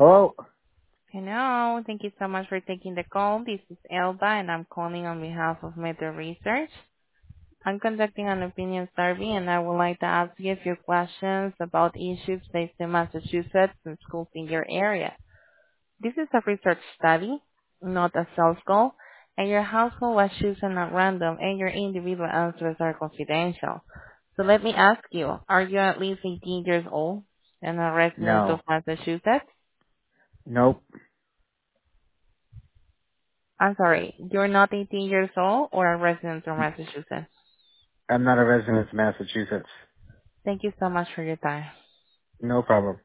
Hello? Hello. Thank you so much for taking the call. This is Elba, and I'm calling on behalf of Meta Research. I'm conducting an opinion survey, and I would like to ask you a few questions about issues faced in Massachusetts and schools in your area. This is a research study, not a sales call, and your household was chosen at random, and your individual answers are confidential. So let me ask you, are you at least 18 years old and a resident of No. Massachusetts? Nope. I'm sorry, you're not 18 years old or a resident of Massachusetts. I'm not a resident of Massachusetts. Thank you so much for your time. No problem.